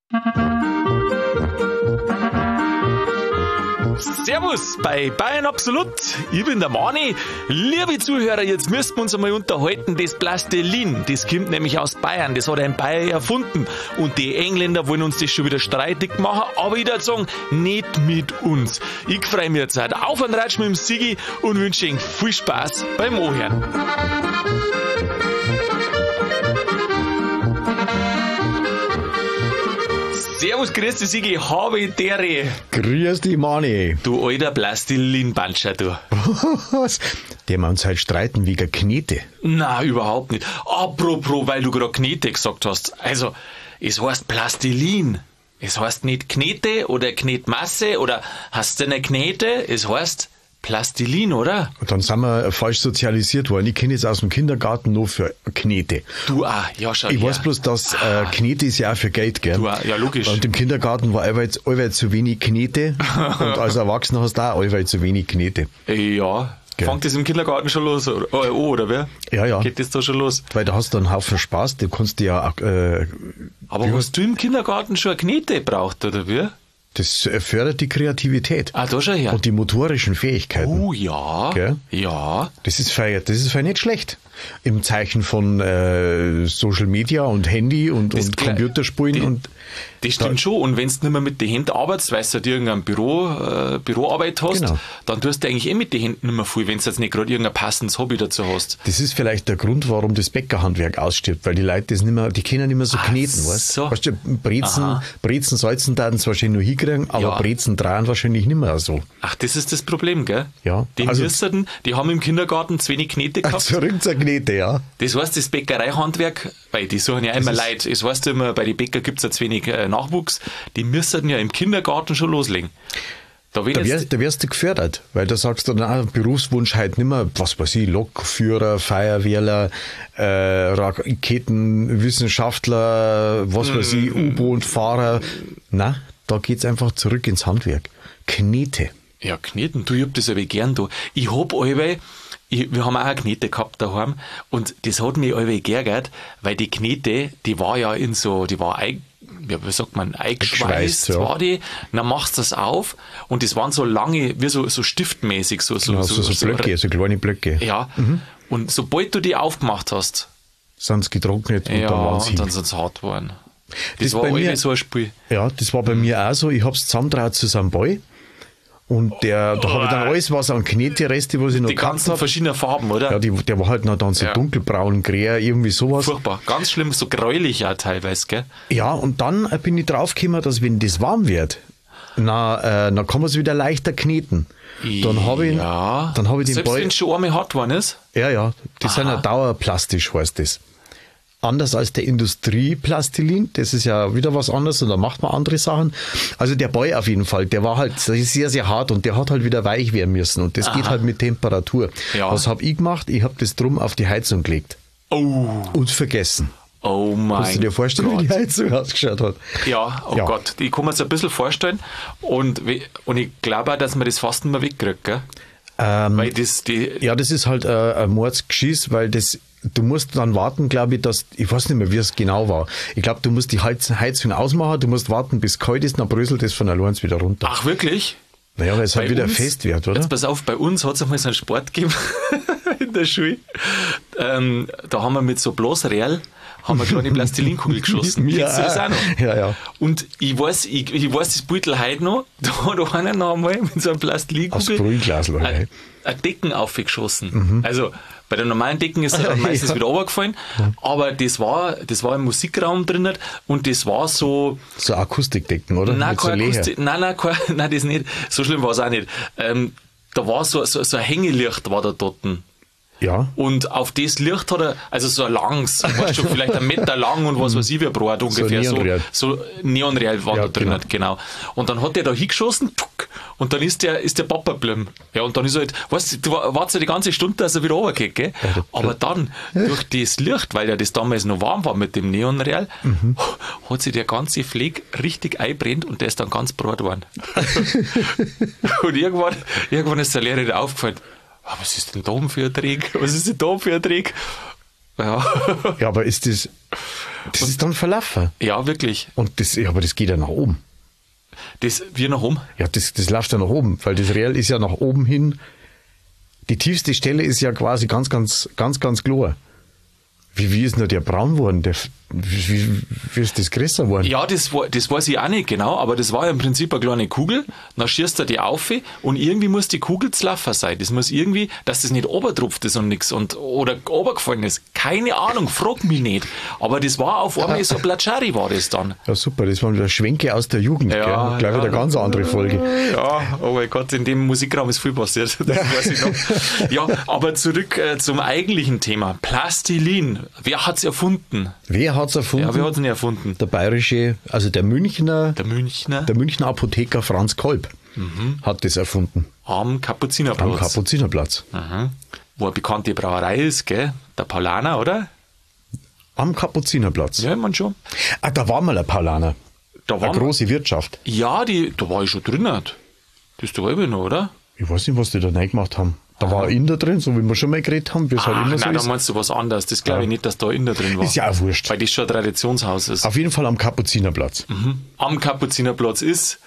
Servus bei Bayern Absolut. Ich bin der Mani. Liebe Zuhörer, jetzt müssen wir uns einmal unterhalten. Das Plastilin, das kommt nämlich aus Bayern. Das hat ein Bayer erfunden. Und die Engländer wollen uns das schon wieder streitig machen. Aber ich würde sagen, nicht mit uns. Ich freue mich jetzt auf einen Ratsch mit dem Sigi und wünsche Ihnen viel Spaß beim Ohren. Servus, grüß dich, Sigi, habe ich dere. Grüß dich, Mani. Du alter Plastilin-Banscher, du. Was? Der wir uns halt streiten wegen Knete. Na, überhaupt nicht. Apropos, weil du gerade Knete gesagt hast. Also, es heißt Plastilin. Es heißt nicht Knete oder Knetmasse oder hast du eine Knete? Es heißt Plastilin, oder? Und dann sind wir falsch sozialisiert worden. Ich kenne jetzt aus dem Kindergarten nur für Knete. Du auch, ja, schau Ich her. weiß bloß, dass Knete ist ja auch für Geld, gell? Du auch, ja, logisch. Und im Kindergarten war allweil zu wenig Knete. Und als Erwachsener hast du auch allweil zu wenig Knete. Ja. Gell. Fängt das im Kindergarten schon los? Oder wer? Ja, ja. Geht das da schon los? Weil da hast du einen Haufen Spaß. Du kannst ja Aber hast du im Kindergarten schon eine Knete gebraucht, oder wie? das fördert die Kreativität. Ah, da schau her. Und die motorischen Fähigkeiten. Oh ja. Gell? Ja. Das ist fein nicht schlecht. Im Zeichen von Social Media und Handy und Computerspielen und das stimmt schon. Und wenn du nicht mehr mit den Händen arbeitest, weil du halt irgendein Büroarbeit hast, Genau. dann tust du eigentlich mit den Händen nicht mehr viel, wenn du jetzt nicht gerade irgendein passendes Hobby dazu hast. das ist vielleicht der Grund, warum das Bäckerhandwerk ausstirbt, weil die Leute das nicht mehr, die können nicht mehr so kneten, weißt so. du? Weißt du, Brezen, Salzen taten es wahrscheinlich noch hinkriegen, aber Ja. Brezen drehen wahrscheinlich nicht mehr so. Ach, das ist das Problem, gell? Ja. Die Also- die haben im Kindergarten zu wenig Knete gehabt. Zurück zur Knete, ja. Das heißt, das Bäckereihandwerk, weil die suchen ja immer Leute, es heißt ja immer, bei den Bäcker gibt es ja zu wenig Nachwuchs, die müssten ja im Kindergarten schon loslegen. Da Wärst du gefördert, weil da sagst du, na, Berufswunsch halt nicht mehr, was weiß ich, Lokführer, Feuerwehrler, Raketenwissenschaftler, was weiß ich, U-Boot-Fahrer. Na, da geht's einfach zurück ins Handwerk. Knete. Ja, Kneten, du, ich hab das aber gern da. Ich hab allweil, wir haben auch eine Knete gehabt daheim und das hat mich allweil geärgert, weil die Knete, die war ja in so, die war wie sagt man, eingeschweißt ja. war die. Dann machst du das auf und das waren so lange, wie so stiftmäßig, so Blöcke, so kleine Blöcke. Ja, und sobald du die aufgemacht hast, Sind sie getrocknet und ja, dann waren sie und dann sind sie hart geworden. Das Das war bei mir- allweil so ein Spiel. Ja, das war bei mir auch so. Ich hab's zusammengetraut zu so einem Ball. Und da habe ich dann alles, was an Knete-Reste, was ich noch Die gehabt ganzen habe. verschiedenen Farben, oder? Ja, der war halt noch dann so Ja. dunkelbraun, grä, irgendwie sowas. Furchtbar. Ganz schlimm, so gräulich auch teilweise, gell? Ja, und dann bin ich draufgekommen, dass wenn das warm wird, dann kann man es wieder leichter kneten. Dann habe ich, ja. dann hab ich den Selbst Ball. wenn es schon einmal hart geworden ist. Ja, die sind ja dauerplastisch, heißt das. Anders als der Industrieplastilin, das ist ja wieder was anderes und da macht man andere Sachen. Also der Ball auf jeden Fall, der war halt sehr, sehr hart und der hat halt wieder weich werden müssen und das geht halt mit Temperatur. Ja. Was habe ich gemacht? Ich habe das drum auf die Heizung gelegt Oh, und vergessen. oh mein Kannst du dir vorstellen, Gott. wie die Heizung ausgeschaut hat? Ja, oh Ja. Gott, ich kann mir das ein bisschen vorstellen und ich glaube auch, dass man das fast nicht mehr wegkriegt, gell? Weil Ja, das ist halt ein Mordsgeschiss, weil du musst dann warten, glaube ich, ich weiß nicht mehr, wie es genau war. Ich glaube, du musst die Heizung ausmachen, du musst warten, bis es kalt ist, dann bröselt das von allein wieder runter. Ach, wirklich? Naja, weil es halt Bei wieder uns- fest wird, oder? Jetzt pass auf, bei uns hat es einmal so einen Sport gegeben in der Schule. Da haben wir mit so Blasreal haben wir kleine Plastilinkugel geschossen. Ja, Kennst du das auch noch? ja. Und ich weiß das Beutel heute noch, da hat einer noch einmal mit so einem Aufs Plastilinkugel Brühglasl, ein Decken aufgeschossen. Also bei der normalen Decken ist er dann meistens wieder runtergefallen, aber das war im Musikraum drin und das war so... So Akustikdecken, oder? Nein, Mit so keine Leher. Akustik, nein, das nicht. So schlimm war es auch nicht. Da war so ein Hängelicht war da dort. Ja. Und auf das Licht hat er, also so ein langes, weißt du, vielleicht 1 Meter lang und was weiß ich, wie ein Brot ungefähr. Neonreal. So Neonreal war Ja, da drin, genau. Und dann hat der da hingeschossen, tuck, und dann ist der Papa geblieben. Ja, und dann ist er halt, weißt du, wartest ja die ganze Stunde, dass er wieder runtergeht, gell? Aber dann, durch das Licht, weil ja das damals noch warm war mit dem Neonreal, hat sich der ganze Fleck richtig einbrennt und der ist dann ganz brot geworden. Und irgendwann ist der Lehrer wieder aufgefallen. Was ist denn da oben für ein Trick? Was ist denn da oben für ein Trick? Ja. Ja, aber ist das, Das ist dann verlaufen. Ja, wirklich. Und das, ja, aber das geht ja nach oben. Das, wir nach oben. Ja, das läuft ja nach oben, weil das Real ist ja nach oben hin. Die tiefste Stelle ist ja quasi ganz klar. Wie ist denn der braun geworden? Wie ist das größer geworden? Ja, das weiß ich auch nicht genau, aber das war ja im Prinzip eine kleine Kugel. Dann schießt er die auf und irgendwie muss die Kugel zu laufen sein. Das muss irgendwie, dass das nicht obertropft ist und nichts oder obergefallen ist. Keine Ahnung, frag mich nicht. Aber das war auf einmal so Platschari war das dann. Ja, super, das waren wieder Schwenke aus der Jugend. Ja, gell? Gleich wieder eine ganz andere Folge. Ja, oh mein Gott, in dem Musikraum ist viel passiert. Das weiß ich noch. Ja, aber zurück zum eigentlichen Thema. Plastilin. Wer hat's erfunden? Wer hat's erfunden? Ja, wer hat's denn erfunden? Der bayerische, also der Münchner Apotheker Franz Kolb hat das erfunden. Am Kapuzinerplatz. Am Kapuzinerplatz. Wo eine bekannte Brauerei ist, gell? Der Paulaner, oder? Am Kapuzinerplatz. Ja, man schon. Ah, da war mal ein Paulaner. Da war eine große Wirtschaft. Ja, da war ich schon drin. Das da war ich noch, oder? Ich weiß nicht, was die da reingemacht haben. Da war ein Inder drin, so wie wir schon mal geredet haben, wie es halt immer so nein, ist. Da meinst du was anderes. Das glaube ich nicht, dass da Inder drin war. Ist ja auch wurscht. Weil das schon ein Traditionshaus ist. Auf jeden Fall am Kapuzinerplatz. Am Kapuzinerplatz ist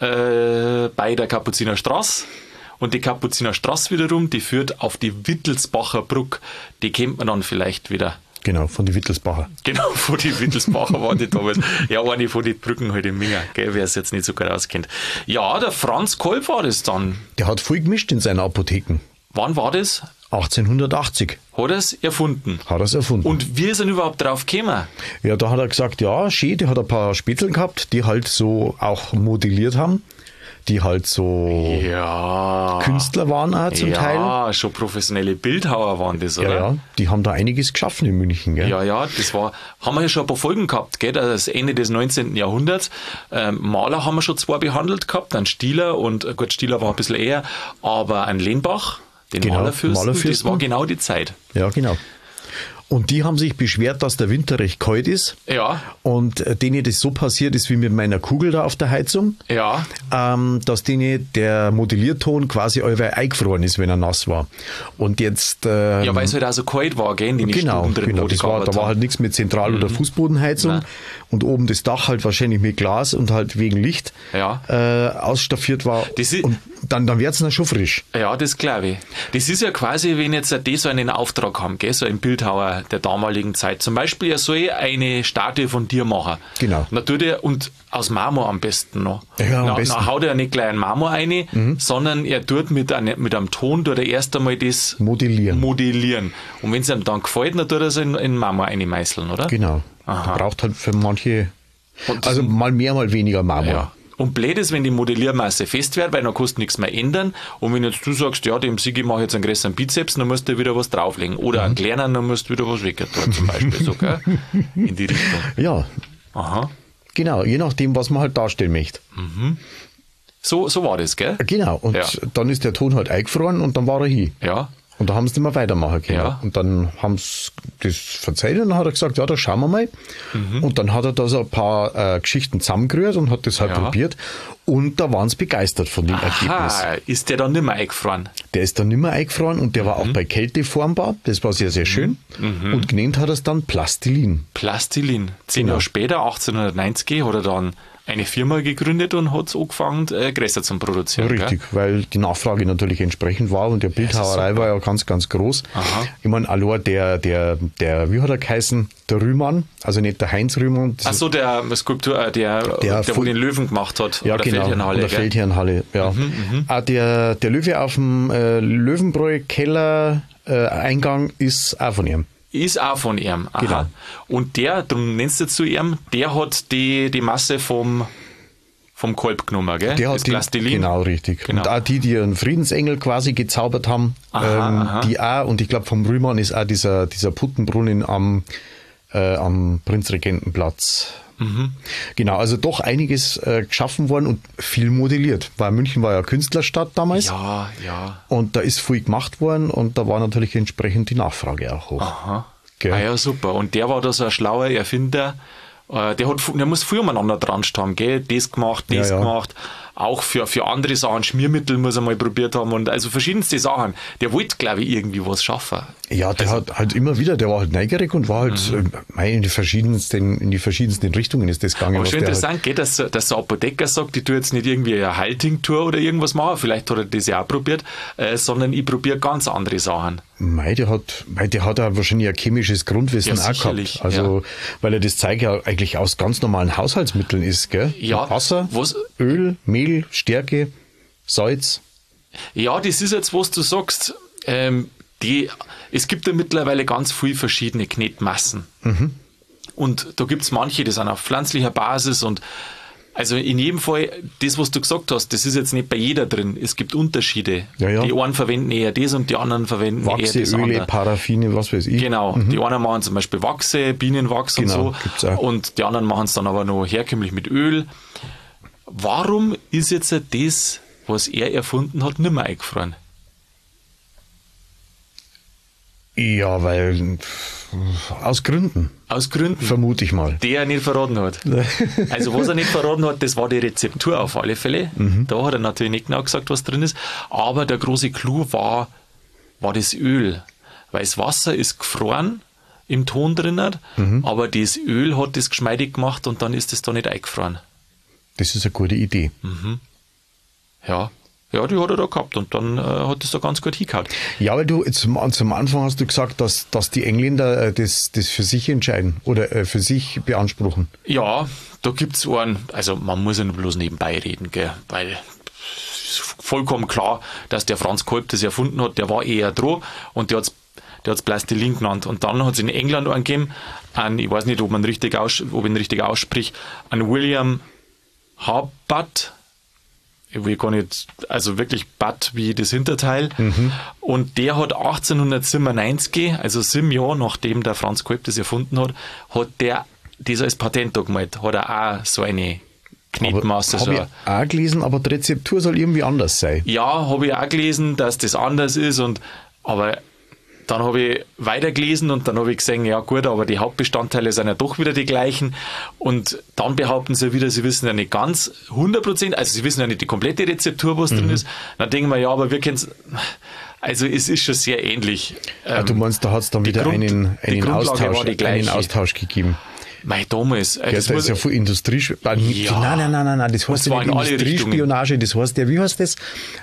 bei der Kapuzinerstraße. Und die Kapuzinerstraße wiederum, die führt auf die Wittelsbacher Brück. Die kennt man dann vielleicht wieder. Genau, von die Wittelsbacher. Genau, von die Wittelsbacher waren die damals. Ja, eine von den Brücken halt im Minger, gell, wer es jetzt nicht so gut auskennt. Ja, der Franz Kolb war das dann. Der hat viel gemischt in seinen Apotheken. Wann war das? 1880. Hat er es erfunden? Hat er es erfunden. Und wie ist er überhaupt drauf gekommen? Ja, da hat er gesagt, ja, schön, die hat ein paar Spätzeln gehabt, die halt so auch modelliert haben. Die halt so Künstler waren auch zum Teil. Ja, schon professionelle Bildhauer waren das, oder? Ja, die haben da einiges geschaffen in München, gell? Ja, das war, haben wir ja schon ein paar Folgen gehabt, gell? Das Ende des 19. Jahrhunderts. Maler haben wir schon 2 behandelt gehabt, einen Stieler und, gut, Stieler war ein bisschen eher, aber ein Lehnbach, den Malerfürsten, das war genau die Zeit. Ja, genau. Und die haben sich beschwert, dass der Winter recht kalt ist. Ja. Und denen das so passiert ist wie mit meiner Kugel da auf der Heizung. Ja. Dass denen der Modellierton quasi allweil eingefroren ist, wenn er nass war. Und jetzt... ja, weil es halt auch so kalt war, gell, in den Stuben drin, genau, wo die da war halt nichts mit Zentral- oder Fußbodenheizung. Nein. Und oben das Dach halt wahrscheinlich mit Glas und halt wegen Licht ausstaffiert war. Und dann wird es dann schon frisch. Ja, das glaube ich. Das ist ja quasi, wenn jetzt die so einen Auftrag haben, gell, so ein Bildhauer der damaligen Zeit. Zum Beispiel, er soll eine Statue von dir machen. Genau. Und aus Marmor am besten noch. Ja, am besten. Dann haut er nicht gleich einen Marmor rein, sondern er tut mit einem Ton, tut er erst einmal das modellieren. Und wenn es ihm dann gefällt, dann tut er es in Marmor reinmeißeln, oder? Genau. Aha. Braucht halt für manche, also mal mehr, mal weniger Marmor. Ja. Und blöd ist, wenn die Modelliermasse fest wird, weil dann kannst du nichts mehr ändern. Und wenn jetzt du sagst, ja, dem Sigi mache ich jetzt einen größeren Bizeps, dann musst du wieder was drauflegen. Oder einen kleinen, dann musst du wieder was wegtun, zum Beispiel. So, gell? In die Richtung. Ja. Aha. Genau, je nachdem, was man halt darstellen möchte. So war das, gell? Genau. Und dann ist der Ton halt eingefroren und dann war er hin. Ja. Und da haben sie nicht mehr weitermachen können. Ja. Und dann haben sie das verzeiht und dann hat er gesagt, ja, da schauen wir mal. Und dann hat er da so ein paar Geschichten zusammengerührt und hat das halt probiert. Und da waren sie begeistert von dem Ergebnis. Ist der dann nicht mehr eingefroren? Der ist dann nicht mehr eingefroren und der war auch bei Kälte formbar. Das war sehr, sehr schön. Und genannt hat er es dann Plastilin. Plastilin. 10 Jahre später, 1890, hat er dann eine Firma gegründet und hat es angefangen, Gräser zu produzieren. Richtig, gell? Weil die Nachfrage natürlich entsprechend war und der Bildhauerei war ja ganz, ganz groß. Aha. Ich meine, allein der, wie hat er geheißen? Der Rühmann, also nicht der Heinz Rühmann. Achso, der Skulptur, der wo den Löwen gemacht hat. Ja, oder genau, Feldherrnhalle, der Feldherrnhalle, ja. Auch der Löwe auf dem Löwenbräu-Keller Eingang ist auch von ihm. Ist auch von ihm. Aha. Genau. Und darum nennst du zu ihm, der hat die Masse vom Kolb genommen, gell? Der hat das Plastilin. Genau, richtig. Genau. Und auch die einen Friedensengel quasi gezaubert haben, die auch, und ich glaube vom Rühmann ist auch dieser Puttenbrunnen am Prinzregentenplatz. Genau, also doch einiges geschaffen worden und viel modelliert, weil München war ja Künstlerstadt damals. Ja, ja. Und da ist viel gemacht worden und da war natürlich entsprechend die Nachfrage auch hoch. Aha. Gell? Ah ja, super. Und der war da so ein schlauer Erfinder. Der muss viel umeinander dran stehen, gell? Das gemacht, auch für andere Sachen, Schmiermittel muss er mal probiert haben und also verschiedenste Sachen. Der wollte, glaube ich, irgendwie was schaffen. Ja, der hat halt immer wieder, der war halt neugierig und war halt in die verschiedensten Richtungen ist das gegangen. Aber schon interessant, halt, dass der Apotheker sagt, ich tue jetzt nicht irgendwie eine Heiltinktur oder irgendwas machen, vielleicht hat er das ja auch probiert, sondern ich probiere ganz andere Sachen. Der hat ja wahrscheinlich ein chemisches Grundwissen auch gehabt. Also, weil er das Zeug ja eigentlich aus ganz normalen Haushaltsmitteln ist, gell? Ja. Wasser, Öl, Mehl, Stärke, Salz. Ja, das ist jetzt, was du sagst. Es gibt ja mittlerweile ganz viele verschiedene Knetmassen. Und da gibt es manche, die sind auf pflanzlicher Basis und also in jedem Fall, das, was du gesagt hast, das ist jetzt nicht bei jeder drin. Es gibt Unterschiede. Ja. Die einen verwenden eher das und die anderen verwenden Wachse, eher das Öle, andere. Paraffine, was weiß ich. Genau. Die einen machen zum Beispiel Wachse, Bienenwachs und so. Gibt's auch. Und die anderen machen es dann aber noch herkömmlich mit Öl. Warum ist jetzt das, was er erfunden hat, nicht mehr eingefroren? Ja, weil aus Gründen. Aus Gründen. Vermute ich mal. Der er nicht verraten hat. Also was er nicht verraten hat, das war die Rezeptur auf alle Fälle. Da hat er natürlich nicht genau gesagt, was drin ist. Aber der große Clou war das Öl. Weil das Wasser ist gefroren im Ton drin, aber das Öl hat das geschmeidig gemacht und dann ist das da nicht eingefroren. Das ist eine gute Idee. Ja, die hat er da gehabt und dann hat das da ganz gut hingehauen. Ja, weil du zum Anfang hast du gesagt, dass die Engländer das für sich entscheiden oder für sich beanspruchen. Ja, da gibt es einen, also man muss ja nur bloß nebenbei reden, gell, weil es ist vollkommen klar, dass der Franz Kolb das erfunden hat, der war eher dran und der hat's Plastilin genannt. Und dann hat es in England einen gegeben, ich weiß nicht, ob ihn richtig ausspricht, an William Hubbard. Ich will gar nicht, also wirklich Bad wie das Hinterteil. Und der hat 1897, also 7 Jahre nachdem der Franz Kolb das erfunden hat der das als Patent da gemeldet. Hat er auch so eine Knetmasse. Habe ich auch gelesen, aber die Rezeptur soll irgendwie anders sein. Ja, habe ich auch gelesen, dass das anders ist. Aber dann habe ich weitergelesen und dann habe ich gesehen, ja gut, aber die Hauptbestandteile sind ja doch wieder die gleichen. Und dann behaupten sie wieder, sie wissen ja nicht ganz 100%, also sie wissen ja nicht die komplette Rezeptur, was drin ist. Dann denken wir, ja, aber wir kennen es, also es ist schon sehr ähnlich. Du meinst, da hat es dann wieder einen Austausch gegeben. Mei, damals. Das ist ja voll Industrie. Nein, das heißt ja nicht Industriespionage, das heißt ja, wie heißt das?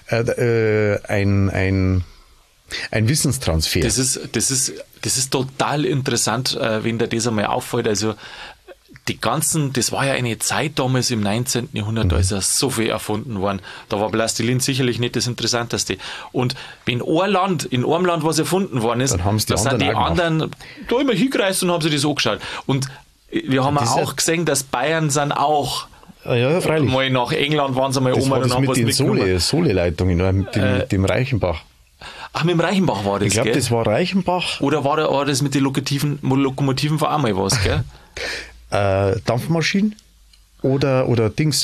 Ein Wissenstransfer. Das ist total interessant, wenn dir das einmal auffällt. Also das war ja eine Zeit damals im 19. Jahrhundert, da ist ja so viel erfunden worden. Da war Plastilin sicherlich nicht das Interessanteste. Und wenn in einem Land was erfunden worden ist, dann sind die anderen da immer hingereist und haben sich das angeschaut. Und wir haben auch gesehen, dass Bayern sind auch freilich. Mal nach England waren sie mal das und haben was mitgenommen. Das mit den Sole-Leitungen, mit dem Reichenbach. Ach, mit dem Reichenbach war das, ich glaube, das war Reichenbach. Oder war das mit den Lokomotiven war auch mal was, gell? Dampfmaschinen oder Dings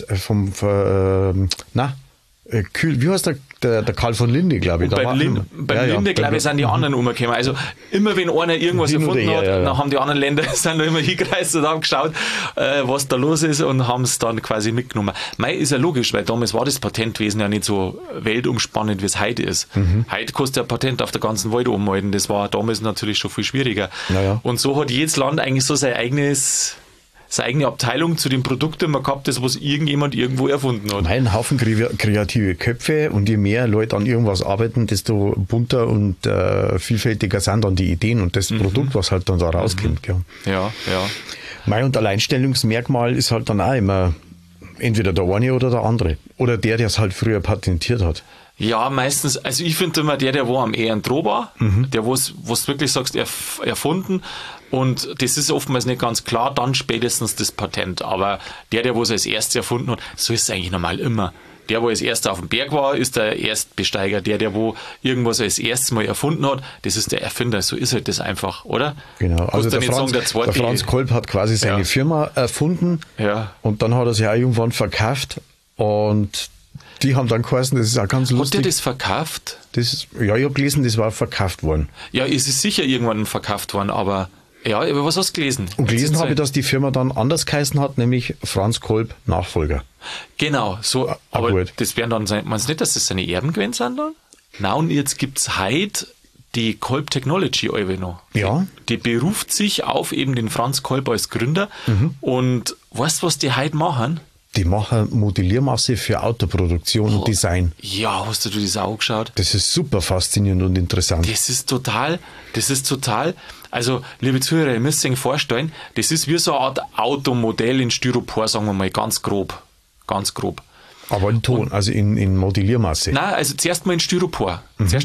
wie heißt der Karl von Linde, glaube ich. Beim Linde, glaube ich, sind die anderen umgekommen. Also immer wenn einer irgendwas erfunden hat, dann haben die anderen Länder sind da immer hingereist und haben geschaut, was da los ist und haben es dann quasi mitgenommen. Ist ja logisch, weil damals war das Patentwesen ja nicht so weltumspannend, wie es heute ist. Heute kostet ein Patent auf der ganzen Welt ummelden. Das war damals natürlich schon viel schwieriger. Und so hat jedes Land eigentlich so seine eigene Abteilung zu den Produkten mal gehabt, das was irgendjemand irgendwo erfunden hat. Ein Haufen kreative Köpfe und je mehr Leute an irgendwas arbeiten, desto bunter und vielfältiger sind dann die Ideen und das Produkt, was halt dann da rauskommt. Ja. Und Alleinstellungsmerkmal ist halt dann auch immer entweder der eine oder der andere. Oder der es halt früher patentiert hat. Ja, meistens, also ich finde immer der wo am eher dran war, der wo du wirklich sagst, erfunden. Und das ist oftmals nicht ganz klar, dann spätestens das Patent. Aber der wo es als erstes erfunden hat, so ist es eigentlich normal immer. Der, wo als erster auf dem Berg war, ist der Erstbesteiger. Der wo irgendwas als erstes mal erfunden hat, das ist der Erfinder. So ist halt das einfach, oder? Genau. Also der Franz Kolb hat quasi seine Firma erfunden und dann hat er sie auch irgendwann verkauft und die haben dann geheißen, das ist auch ganz lustig. Hat der das verkauft? Ich habe gelesen, das war verkauft worden. Ja, es ist sicher irgendwann verkauft worden, aber was hast du gelesen? Und gelesen habe ich, dass die Firma dann anders geheißen hat, nämlich Franz Kolb Nachfolger. Genau, so, aber gut. das wären dann, meinst du nicht, dass das seine Erben gewesen sind dann? Na, und jetzt gibt's heute die Kolb Technology noch. Ja. Die beruft sich auf eben den Franz Kolb als Gründer. Und weißt du, was die heute machen? Die machen Modelliermasse für Autoproduktion und Design. Ja, hast du dir das auch geschaut? Das ist super faszinierend und interessant. Das ist total, also, liebe Zuhörer, ihr müsst euch vorstellen, das ist wie so eine Art Automodell in Styropor, sagen wir mal, ganz grob. Aber in Ton, also in Modelliermasse. Nein, also zuerst mal in Styropor.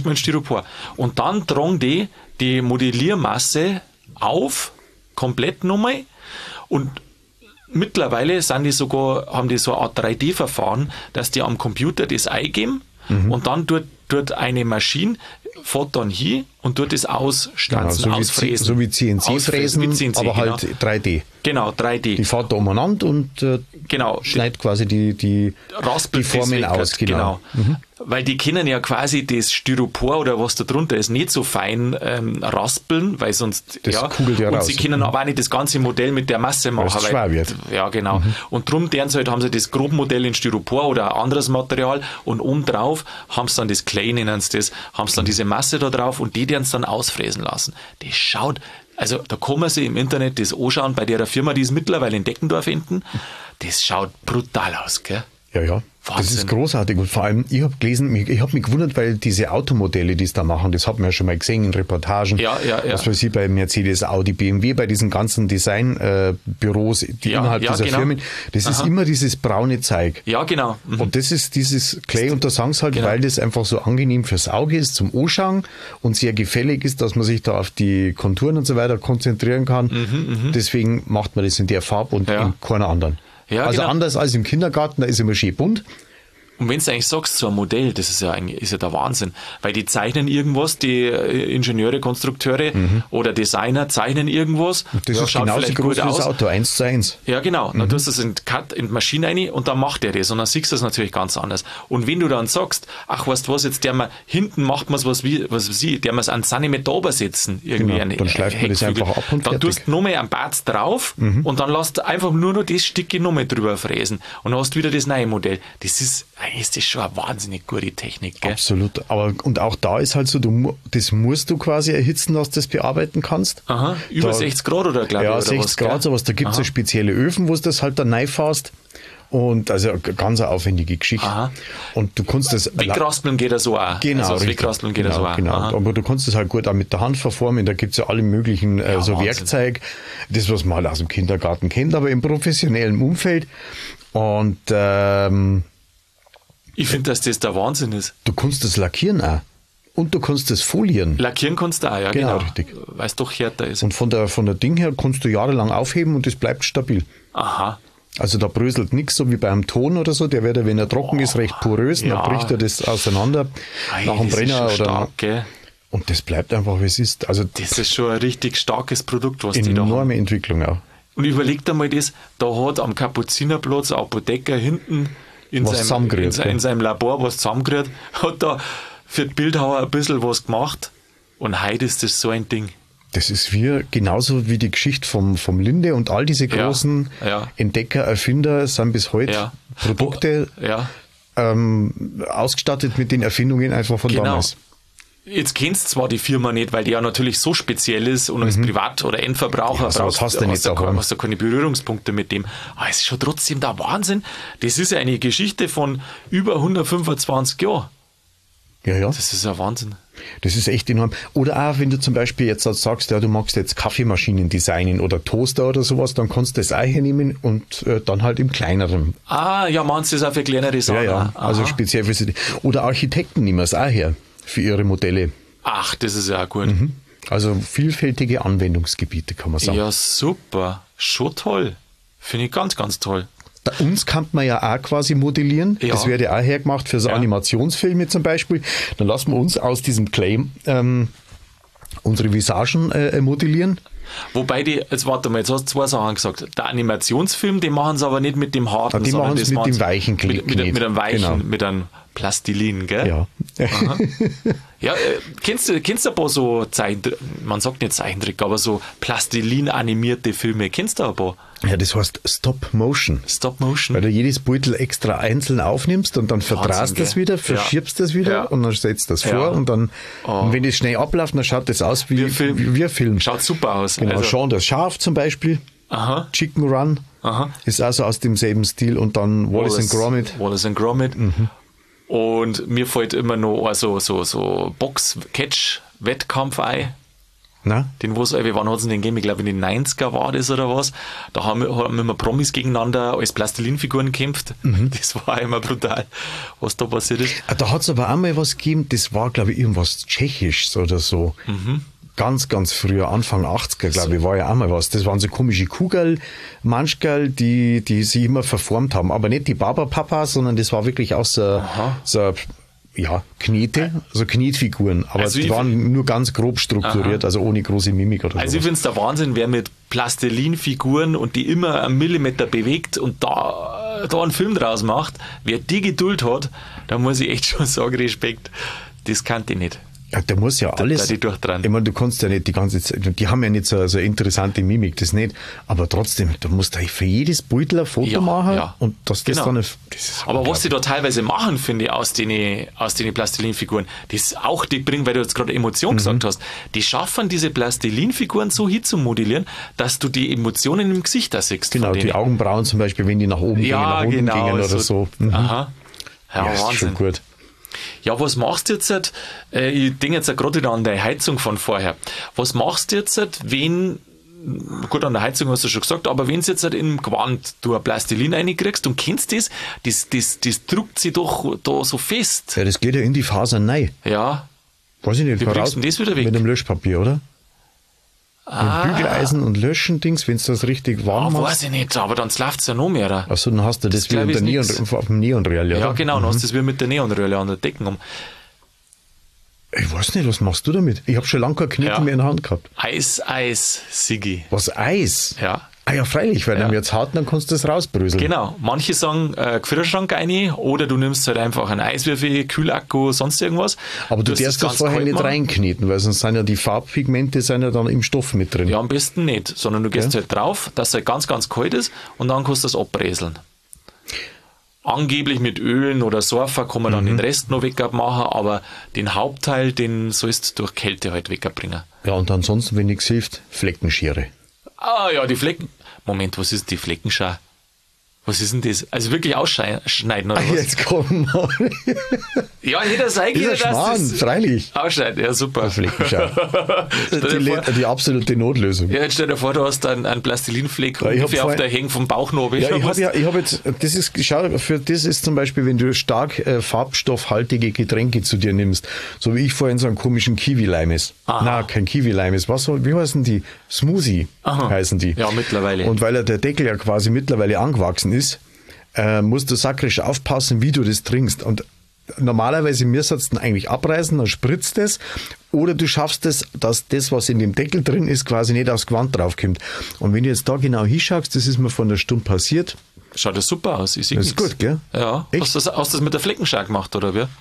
Und dann tragen die Modelliermasse auf, komplett nochmal. Und mittlerweile haben die so eine Art 3D-Verfahren, dass die am Computer das eingeben und dann tut eine Maschine, fährt dann hin und tut das ausstanzen, ausfräsen. So wie CNC-Fräsen, aber halt 3D. Genau, 3D. Die fährt da umeinander und schneidet quasi die Formen aus. Genau. Weil die können ja quasi das Styropor oder was da drunter ist nicht so fein raspeln, weil sonst das kugelt ja und raus. Sie können aber auch nicht das ganze Modell mit der Masse machen, weil es schwer wird. Ja, genau. Und darum haben sie das Grobmodell in Styropor oder ein anderes Material und oben drauf haben sie dann das Clay, nennen sie das, haben sie dann diese Masse da drauf und die werden es dann ausfräsen lassen. Das schaut, also da kann man sich im Internet das anschauen bei der Firma, die es mittlerweile in Deckendorf hinten. Das schaut brutal aus, gell? Ja. Wahnsinn. Das ist großartig und vor allem, ich habe gelesen, ich habe mich gewundert, weil diese Automodelle, die es da machen, das hat man ja schon mal gesehen in Reportagen, was weiß ich, bei Mercedes, Audi, BMW, bei diesen ganzen Designbüros, die innerhalb dieser Firmen, das ist immer dieses braune Zeug. Ja, genau. Und das ist dieses Clay und da sagen sie halt, weil das einfach so angenehm fürs Auge ist, zum Anschauen und sehr gefällig ist, dass man sich da auf die Konturen und so weiter konzentrieren kann. Deswegen macht man das in der Farbe und in keiner anderen. Ja, also anders als im Kindergarten, da ist immer schön bunt. Und wenn du eigentlich sagst, so ein Modell, das ist ja der Wahnsinn, weil die zeichnen irgendwas, die Ingenieure, Konstrukteure oder Designer zeichnen irgendwas. Das ist genauso groß wie das Auto, 1:1. Ja, genau. Dann tust du es in die Maschine rein und dann macht der das und dann siehst du das natürlich ganz anders. Und wenn du dann sagst, ach, weißt du was, jetzt hinten macht man es der man es an Zentimeter obersetzen, irgendwie dann schleift man das einfach ab und dann fertig. tust du nochmal einen Bart drauf und dann lässt du einfach nur noch das Stückchen nochmal drüber fräsen und dann hast du wieder das neue Modell. Das ist schon eine wahnsinnig gute Technik, gell? Absolut. Und auch da ist halt so, das musst du quasi erhitzen, dass du das bearbeiten kannst. Aha, über 60 Grad oder glaube ich? Ja, oder 60 Grad, sowas. Da gibt es ja spezielle Öfen, wo du das halt dann reinfährst. Und also eine ganz aufwendige Geschichte. Aha. Und du kannst das. Wegraspeln geht das so auch. Genau. Also das Wegraspeln geht das so auch. Genau. Aber du kannst das halt gut auch mit der Hand verformen. Da gibt es ja alle möglichen so Wahnsinn. Werkzeug. Das, was man halt aus dem Kindergarten kennt, aber im professionellen Umfeld. Und ich finde, dass das der Wahnsinn ist. du kannst das lackieren auch. Und du kannst das folieren. Lackieren kannst du auch, ja, Genau, genau. richtig. Weil es doch härter ist. Und von der Ding her kannst du jahrelang aufheben und das bleibt stabil. Aha. Also da bröselt nichts, so wie beim Ton oder so. Der wird ja, wenn er trocken ist, recht porös. Ja. Dann bricht er das auseinander nach dem das Brenner. ist schon Oder stark, gell? und das bleibt einfach, wie es ist. Also Das ist schon ein richtig starkes Produkt, was die da haben. enorme Entwicklung auch. Und überleg dir mal das, da hat am Kapuzinerplatz ein Apotheker hinten in Was zusammengerührt, seinem Labor was zusammengerührt, hat da für die Bildhauer ein bisschen was gemacht und heute ist das so ein Ding. Das ist genauso wie die Geschichte vom Linde und all diese großen Entdecker, Erfinder sind bis heute Produkte ausgestattet mit den Erfindungen einfach von damals. Jetzt kennst du zwar die Firma nicht, weil die ja natürlich so speziell ist und als Privat- oder Endverbraucher hast du keine Berührungspunkte mit dem. Aber es ist schon trotzdem der Wahnsinn. Das ist ja eine Geschichte von über 125 Jahren. Ja. Das ist ja Wahnsinn. Das ist echt enorm. Oder auch, wenn du zum Beispiel jetzt sagst, ja, du magst jetzt Kaffeemaschinen designen oder Toaster oder sowas, dann kannst du das auch hernehmen und dann halt im kleineren. Ah, ja, meinst du das auch für kleinere Sachen? Ja, also speziell für sie. Oder Architekten nehmen es auch her für ihre Modelle. Ach, das ist ja auch gut. Also vielfältige Anwendungsgebiete, kann man sagen. Ja, super. Schon toll. Finde ich ganz, ganz toll. Bei uns kann man ja auch quasi modellieren. Ja. Das wird ja auch hergemacht für so Animationsfilme zum Beispiel. Dann lassen wir uns aus diesem Clay unsere Visagen modellieren. Wobei jetzt warte mal, jetzt hast du zwei Sachen gesagt. Der Animationsfilm, den machen sie aber nicht mit dem harten, Die sondern machen es mit dem weichen Klick. mit einem weichen, Genau. mit einem Plastilin, gell? Ja, Aha. Ja, kennst du ein paar so man sagt nicht Zeichentrick, aber so Plastilin-animierte Filme, kennst du ein paar? Ja, das heißt Stop Motion. Stop Motion? Weil du jedes Beutel extra einzeln aufnimmst und dann verdrast das wieder, verschiebst das wieder und dann stellst das vor und dann, und wenn das schnell abläuft, dann schaut das aus wie ein Film. Schaut super aus. Genau, also. Shaun das Schaf zum Beispiel. Aha. Chicken Run. Aha. Ist also aus demselben Stil und dann Wallace and Gromit. Wallace and Gromit. Und mir fällt immer noch also so Box-Catch-Wettkampf ein. Na? Den, wann hat es denn den gegeben? Ich glaube, in den 90er war das oder was. Da haben immer Promis gegeneinander als Plastilinfiguren gekämpft. Das war immer brutal, was da passiert ist. Da hat es aber auch mal was gegeben, das war, glaube ich, irgendwas Tschechisches oder so. Ganz, ganz früher, Anfang 80er, glaube ich, war ja auch mal was. Das waren so komische Kugeln, Manschgerl, die sich immer verformt haben. Aber nicht die Barbapapa, sondern das war wirklich auch so Knete, also Knetfiguren. Aber Also die waren nur ganz grob strukturiert, also ohne große Mimik oder so. Also ich finde es der Wahnsinn, wer mit Plastilinfiguren und die immer einen Millimeter bewegt und da einen Film draus macht, wer die Geduld hat, da muss ich echt schon sagen, Respekt, das kannte ich nicht. Ja, der muss ja alles. Ich meine, du kannst ja nicht die ganze Zeit, die haben ja nicht so interessante Mimik, das nicht. Aber trotzdem, du musst eigentlich für jedes Beutel ein Foto machen und das dann. Das ist aber was die da teilweise machen, finde ich, aus den Plastilinfiguren, die bringen, weil du jetzt gerade Emotion gesagt hast, die schaffen diese Plastilinfiguren so hinzumodellieren, dass du die Emotionen im Gesicht da siehst. Genau, die Augenbrauen zum Beispiel, wenn die nach oben gehen, nach unten gehen oder so. Aha. Ja, Wahnsinn. Ist schon gut. Ja, was machst du jetzt? Ich denke jetzt gerade wieder an die Heizung von vorher. Was machst du jetzt, wenn, gut, an der Heizung hast du schon gesagt, aber wenn du jetzt im Gewand du ein Plastilin reinkriegst und kennst das drückt sich doch da so fest. Ja, das geht ja in die Fasern rein. Ja. Weiß ich nicht, wie kriegst du das wieder weg? Mit dem Löschpapier, oder? Mit Bügeleisen und Löschen-Dings, wenn du das richtig warm machst. Weiß ich nicht, aber dann läuft es ja noch mehr. Achso, dann hast du das wie auf dem Neonröhrle, oder? Ja, genau, dann hast du das wie mit der Neonröhrle an der Decke. Ich weiß nicht, was machst du damit? Ich habe schon lange keine Knete mehr in der Hand gehabt. Eis, Sigi. Was, Eis? Ja. Ah ja, freilich, weil dann wird's hart, dann kannst du das rausbröseln. Genau, manche sagen Gefrierschrank rein oder du nimmst halt einfach einen Eiswürfel, Kühlakku, sonst irgendwas. Aber du darfst das vorher nicht reinkneten, weil sonst sind ja die Farbpigmente dann im Stoff mit drin. Ja, am besten nicht, sondern du gehst halt drauf, dass es halt ganz, ganz kalt ist und dann kannst du das abbräseln. Angeblich mit Ölen oder Surfer kann man dann den Rest noch wegmachen, aber den Hauptteil, den sollst du durch Kälte halt wegbringen. Ja, und ansonsten, wenn nichts hilft, Fleckenschere. Ah ja, die Flecken. Moment, was ist die Fleckenschau? Was ist denn das? Also wirklich ausschneiden oder was? Jetzt komm mal. Ja, jeder sei das ist ein Schmarrn, freilich. Ausschneiden, ja super. Fleckenschau. Die absolute Notlösung. Ja, jetzt stell dir vor, du hast einen Plastilinfleck ungefähr auf der Hänge vom Bauchnabel. Ja, ich habe jetzt, das ist zum Beispiel, wenn du stark farbstoffhaltige Getränke zu dir nimmst, so wie ich vorhin so einen komischen Kiwi-Limes. Nein, kein Kiwi-Limes. Wie heißen die? Smoothie heißen die. Ja, mittlerweile. Und weil der Deckel ja quasi mittlerweile angewachsen ist, musst du sakrisch aufpassen, wie du das trinkst. Und normalerweise müsstest du eigentlich abreißen, dann spritzt es. Oder du schaffst es, dass das, was in dem Deckel drin ist, quasi nicht aufs Gewand draufkommt. Und wenn du jetzt da genau hinschaust, das ist mir vor einer Stunde passiert. Schaut das super aus. Ich sehe das ist gut, gell? Ja. Hast du das mit der Fleckenschau gemacht, oder wie?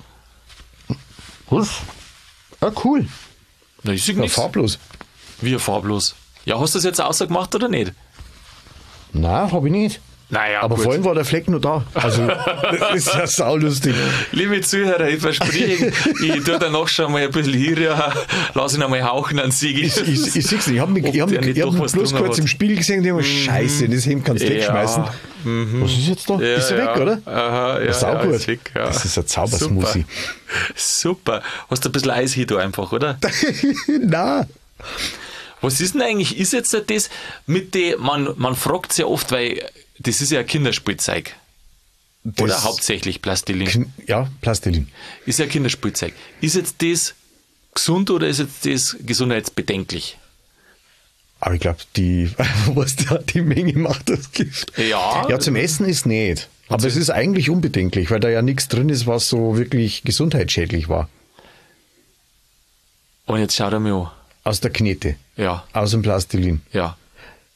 Was? Ah, cool. Na, ich sehe nichts. Farblos. Wie farblos? Ja, hast du das jetzt ausgemacht oder nicht? Nein, habe ich nicht. Naja, aber gut. vorhin war der Fleck noch da. Also, das ist ja saulustig. Liebe Zuhörer, ich verspreche, ich tue danach schon mal ein bisschen hier, lass ihn einmal hauchen an Sieg. Ich sehe es nicht. Ich hab mich bloß kurz im Spiegel gesehen und ich habe Scheiße, das Hemd kannst du wegschmeißen. Was ist jetzt da? Ja, ist er weg, oder? Aha, ja, saugut. Ist weg, ja. Das ist ein Zaubersmussi. Super. Hast du ein bisschen Eis hier da einfach, oder? Nein. Was ist denn eigentlich, ist jetzt das mit dem, man fragt sehr oft, weil das ist ja ein Kinderspielzeug. Oder hauptsächlich Plastilin. Ja, Plastilin. Ist ja ein Kinderspielzeug. Ist jetzt das gesund oder ist jetzt das gesundheitsbedenklich? Aber ich glaube, die Menge macht das Gift. Ja, zum Essen ist nicht. Aber es ist eigentlich unbedenklich, weil da ja nichts drin ist, was so wirklich gesundheitsschädlich war. Und jetzt schaut er mir an. Aus der Knete. Ja. Aus dem Plastilin. Ja.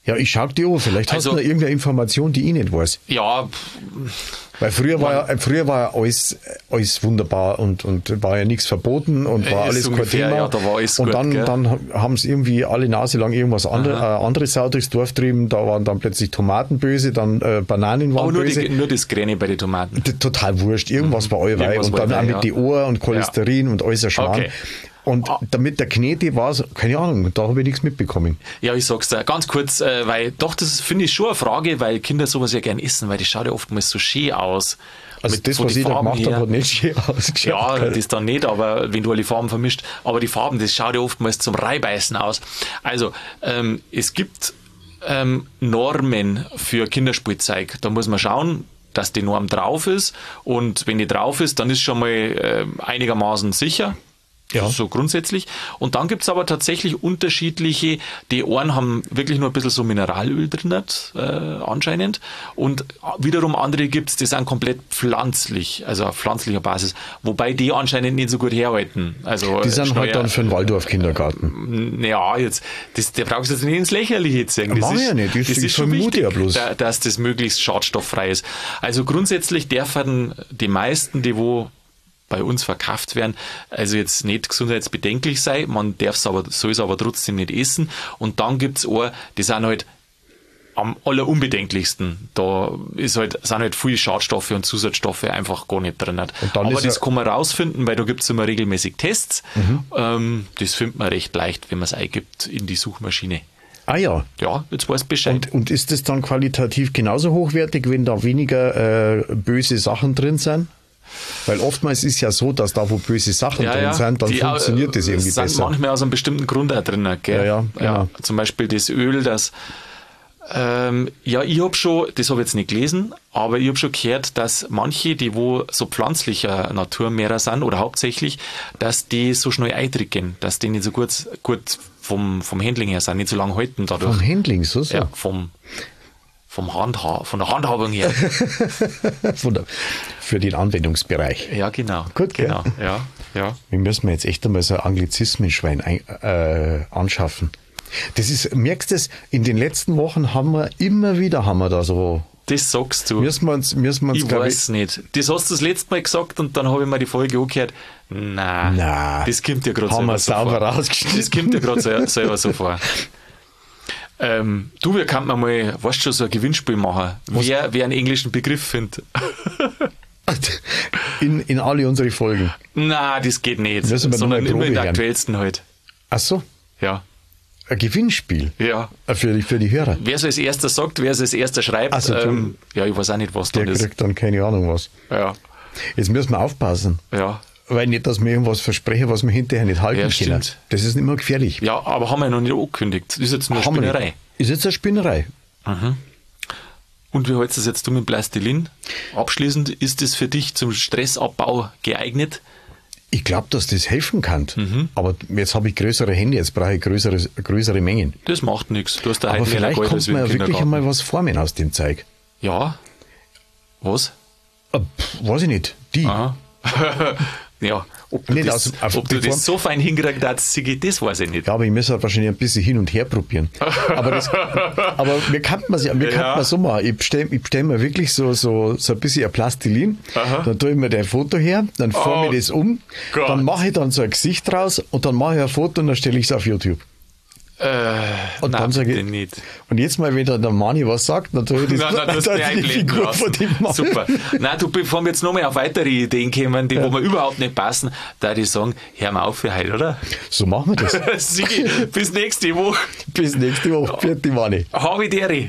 Ja, ich schau dir an, vielleicht hast du noch irgendeine Information, die ich nicht weiß. Ja. Weil früher war ja alles wunderbar und war ja nichts verboten und war alles kein Thema. Ja, da war alles und gut, dann haben sie irgendwie alle Nase lang irgendwas anderes Sau durchs Dorf trieben. Da waren dann plötzlich Tomaten böse, dann Bananen waren böse. Aber nur das Grüne bei den Tomaten. Total wurscht. Irgendwas war allweil. Und dann auch mit die Ohren und Cholesterin und alles ein Schmarrn. Okay. Und damit der Knete war, keine Ahnung, da habe ich nichts mitbekommen. Ja, ich sag's dir ganz kurz, weil doch, das finde ich schon eine Frage, weil Kinder sowas ja gern essen, weil das schaut ja oftmals so schön aus. Also das, was ich da gemacht habe, hat nicht schön ausgeschaut. Ja, das dann nicht, aber wenn du alle Farben vermischt. Aber die Farben, das schaut ja oftmals zum Reibeißen aus. Also, es gibt Normen für Kinderspielzeug. Da muss man schauen, dass die Norm drauf ist. Und wenn die drauf ist, dann ist schon mal einigermaßen sicher. Ja. So grundsätzlich. Und dann gibt's aber tatsächlich unterschiedliche, die einen haben wirklich nur ein bisschen so Mineralöl drin, anscheinend. Und wiederum andere gibt's, die sind komplett pflanzlich, also auf pflanzlicher Basis. Wobei die anscheinend nicht so gut herhalten. Also, die sind halt dann für den Waldorf-Kindergarten. Ja, der brauchst du jetzt nicht ins Lächerliche ziehen. Das ist ja nicht. Das ist schon wichtig, ja bloß. dass das möglichst schadstofffrei ist. Also grundsätzlich dürfen die meisten, die wo bei uns verkauft werden, also jetzt nicht gesundheitsbedenklich sein, man soll es aber trotzdem nicht essen. Und dann gibt's auch, die sind halt am allerunbedenklichsten. Da sind halt viele Schadstoffe und Zusatzstoffe einfach gar nicht drin. Aber das kann man rausfinden, weil da gibt's immer regelmäßig Tests. Das findet man recht leicht, wenn man es eingibt in die Suchmaschine. Ah ja. Ja, jetzt weißt du Bescheid. Und ist das dann qualitativ genauso hochwertig, wenn da weniger böse Sachen drin sind? Weil oftmals ist ja so, dass da, wo böse Sachen drin sind, dann funktioniert das irgendwie besser. Manchmal aus einem bestimmten Grund auch drin. Gell? Ja, genau. Ja, zum Beispiel das Öl, das ich habe schon, das habe ich jetzt nicht gelesen, aber ich habe schon gehört, dass manche, die wo so pflanzlicher Natur mehr sind oder hauptsächlich, dass die so schnell eintricken, dass die nicht so gut vom Handling her sind, nicht so lange halten dadurch. Vom Handling, so? Ja, von der Handhabung her. Für den Anwendungsbereich. Ja, genau. Gut, genau. Gell? Ja. Wir müssen jetzt echt einmal so ein Anglizismenschwein anschaffen. Das ist, merkst du das, in den letzten Wochen haben wir da so. Das sagst du. Müssen wir uns ich weiß nicht. Das hast du das letzte Mal gesagt und dann habe ich mir die Folge angehört. Nein. Das kommt dir gerade selber so vor. Haben wir sauber rausgeschnitten. Das kommt dir gerade selber so vor. Wir könnten mal, weißt du schon, so ein Gewinnspiel machen. Wer einen englischen Begriff findet. In alle unsere Folgen. Nein, das geht nicht. Sondern immer in der aktuellsten halt. Ach so? Ja. Ein Gewinnspiel? Ja. Für die Hörer? Wer es als erster sagt, wer es als erster schreibt, also, ja, ich weiß auch nicht, was da ist. Der kriegt dann keine Ahnung was. Ja. Jetzt müssen wir aufpassen. Ja. Weil nicht, dass wir irgendwas versprechen, was wir hinterher nicht halten können. Stimmt. Das ist nicht mehr gefährlich. Ja, aber haben wir noch nicht angekündigt. Das ist jetzt nur eine Spinnerei. Ist jetzt eine Spinnerei. Mhm. Und wie hältst du das jetzt mit Plastilin? Abschließend, ist das für dich zum Stressabbau geeignet? Ich glaube, dass das helfen kann. Aber jetzt habe ich größere Hände, jetzt brauche ich größere Mengen. Das macht nichts. Du hast da aber vielleicht kommt man ja wirklich einmal was formen aus dem Zeug. Ja. Was? Weiß ich nicht. Die. Aha. Ja, ob du das so fein hinkriegst, das weiß ich nicht. Ja, aber ich muss halt wahrscheinlich ein bisschen hin und her probieren. aber mir kann man so machen. Ich bestell mir wirklich so ein bisschen ein Plastilin, dann tue ich mir ein Foto her, dann forme ich das um, dann mache ich dann so ein Gesicht raus und dann mache ich ein Foto und dann stelle ich es auf YouTube. Und nein, dann sage ich, nicht. Und jetzt mal, wenn der Mani was sagt, dann tue ich das die Figur von dem Mann. Super. Nein, bevor wir jetzt nochmal auf weitere Ideen kommen, die wo mir überhaupt nicht passen, da würde ich sagen, hör mal auf für heute, oder? So machen wir das. Sigi, bis nächste Woche. Bis nächste Woche. Vierte Mani. Habe Deri.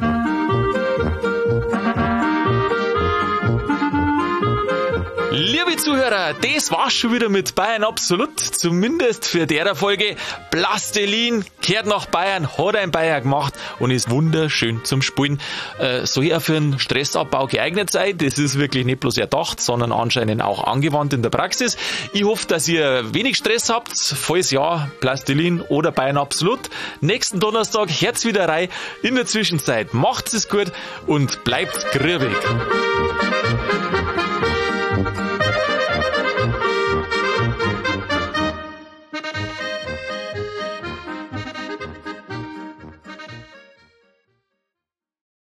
Liebe Zuhörer, das war's schon wieder mit Bayern Absolut, zumindest für der Folge. Plastilin kehrt nach Bayern, hat ein Bayer gemacht und ist wunderschön zum Spielen. Soll ja für einen Stressabbau geeignet sein, das ist wirklich nicht bloß erdacht, sondern anscheinend auch angewandt in der Praxis. Ich hoffe, dass ihr wenig Stress habt, falls ja, Plastilin oder Bayern Absolut. Nächsten Donnerstag hört's wieder rein. In der Zwischenzeit macht's es gut und bleibt grübig.